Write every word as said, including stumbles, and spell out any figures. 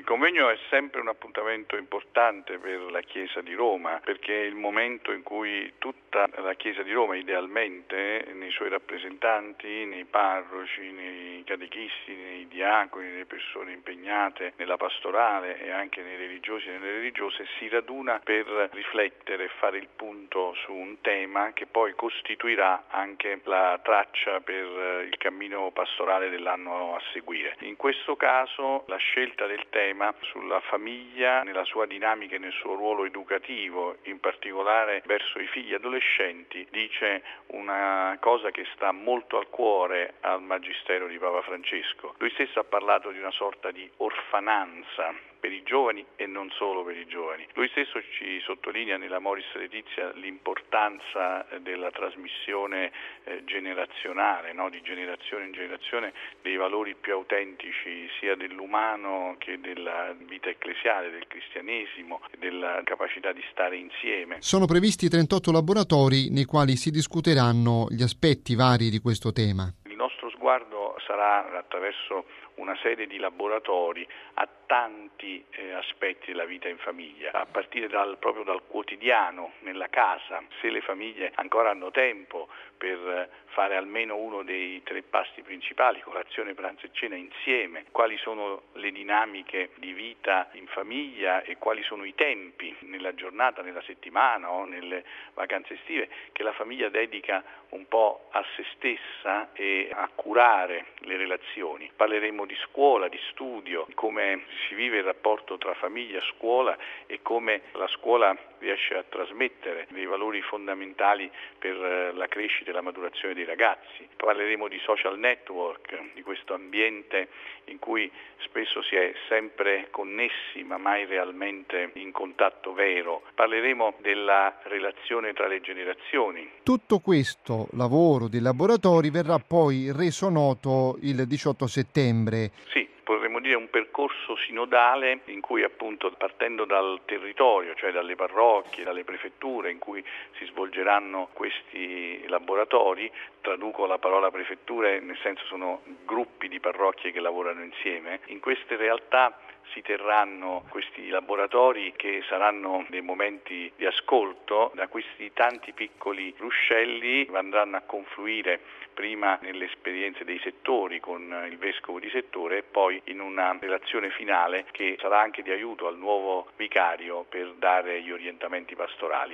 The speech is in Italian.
convegno è sempre un appuntamento importante per la Chiesa di Roma, perché è il momento in cui tutta la Chiesa di Roma, idealmente, nei suoi rappresentanti, nei parroci, nei catechisti, nei diaconi, nelle persone impegnate nella pastorale e anche nei religiosi e nelle religiose, si raduna per riflettere e fare il punto su un tema che poi costituirà anche la traccia per il cammino pastorale dell'anno a seguire. In questo caso la scelta del tema sulla famiglia nella sua dinamica e nel suo ruolo educativo, in particolare verso i figli adolescenti, dice una cosa che sta molto al cuore al magistero di Papa Francesco. Lui stesso ha parlato di una sorta di orfananza per i giovani e non solo per i giovani. Lui stesso ci sottolinea nella Moris Laetitia l'importanza della trasmissione eh, generazionale, no? di generazione in generazione, dei valori più autentici sia dell'umano che della vita ecclesiale, del cristianesimo, della capacità di stare insieme. Sono previsti trentotto laboratori nei quali si discuteranno gli aspetti vari di questo tema. Il nostro sguardo sarà attraverso una serie di laboratori a tanti eh, aspetti della vita in famiglia, a partire dal, proprio dal quotidiano, nella casa, se le famiglie ancora hanno tempo per fare almeno uno dei tre pasti principali, colazione, pranzo e cena insieme, quali sono le dinamiche di vita in famiglia e quali sono i tempi nella giornata, nella settimana o nelle vacanze estive che la famiglia dedica un po' a se stessa e a curare le relazioni. Parleremo di scuola, di studio, come si vive il rapporto tra famiglia e scuola e come la scuola riesce a trasmettere dei valori fondamentali per la crescita e la maturazione dei ragazzi. Parleremo di social network, di questo ambiente in cui spesso si è sempre connessi ma mai realmente in contatto vero. Parleremo della relazione tra le generazioni. Tutto questo lavoro dei laboratori verrà poi reso noto il diciotto settembre. Sì. Potremmo dire un percorso sinodale in cui appunto partendo dal territorio, cioè dalle parrocchie, dalle prefetture in cui si svolgeranno questi laboratori, traduco la parola prefetture nel senso sono gruppi di parrocchie che lavorano insieme, in queste realtà si terranno questi laboratori che saranno dei momenti di ascolto, da questi tanti piccoli ruscelli andranno a confluire prima nelle esperienze dei settori con il vescovo di settore e poi in una relazione finale che sarà anche di aiuto al nuovo vicario per dare gli orientamenti pastorali.